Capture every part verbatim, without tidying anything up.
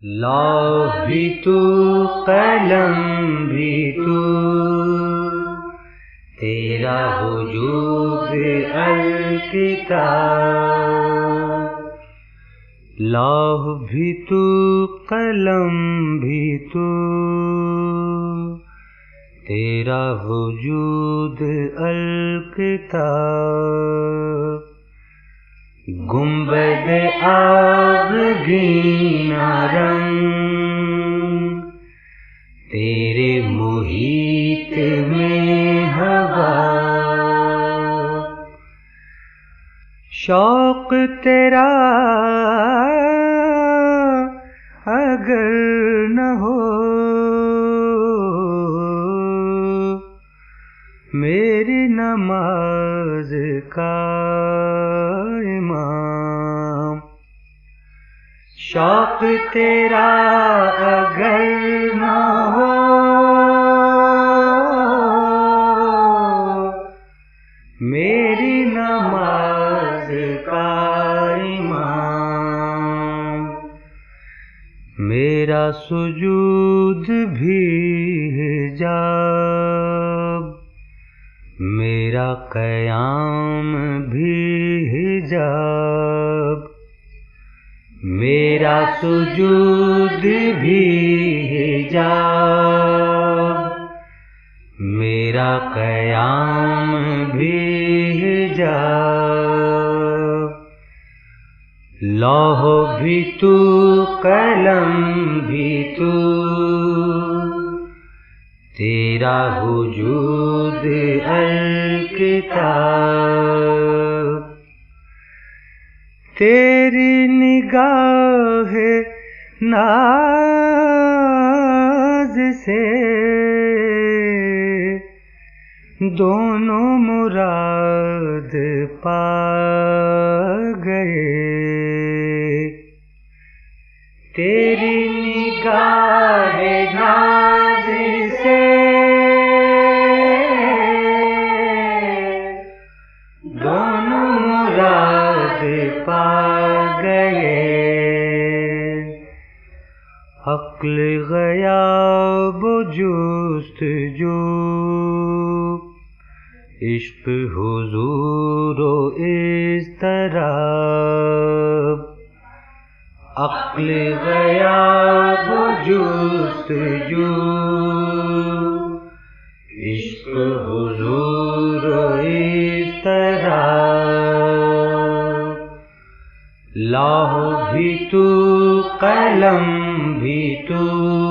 لوح بھی تو قلم بھی تو، تیرا وجود الکتاب۔ لوح بھی تو قلم بھی تو، تیرا وجود الکتاب۔ گنبد آبگین رنگ، تیرے محیط میں ہوا۔ شوق تیرا اگر نہ ہو، میری نماز کا امام۔ شوق تیرا اگر نہ ہو، میری نماز کا امام۔ میرا سجود بھی حجاب، میرا قیام بھی حجاب۔ میرا سجود بھی حجاب، میرا قیام بھی حجاب۔ لوح بھی تو قلم بھی تو، تیرا وجود الکتاب۔ تیری نگاہ ناز سے دونوں مراد پا گئے۔ تیری نگاہ ناز سے دونوں مراد پا گئے۔ عقل غیاب و جستجو، عشق حضور و اضطراب۔ عقل غیاب و جستجو، عشق حضور و اضطراب۔ لوح بھی تو قلم بھی تو،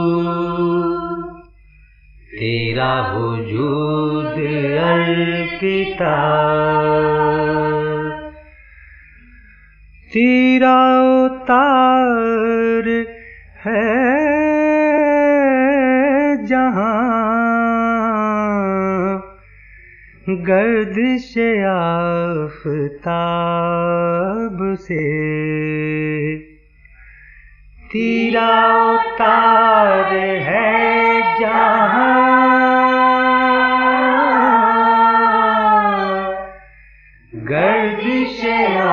تیرا وجود الکتاب۔ تیرا تار ہے جہاں، گردش آفتاب سے۔ تیرا تار ہے جہاں، گردش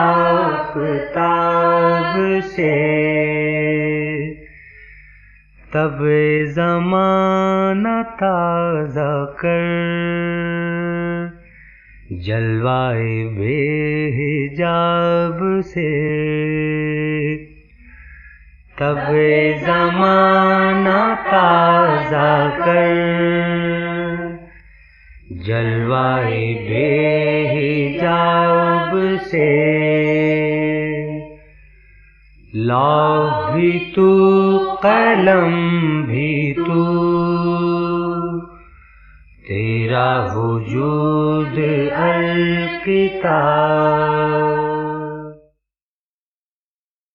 آفتاب سے۔ تب زمانہ تازہ کر، جلوائے بے حجاب سے۔ تب زمانہ تازہ کر، جلوائے بے حجاب سے۔ لوح بھی تو قلم بھی تو، تیرا وجود الکتاب۔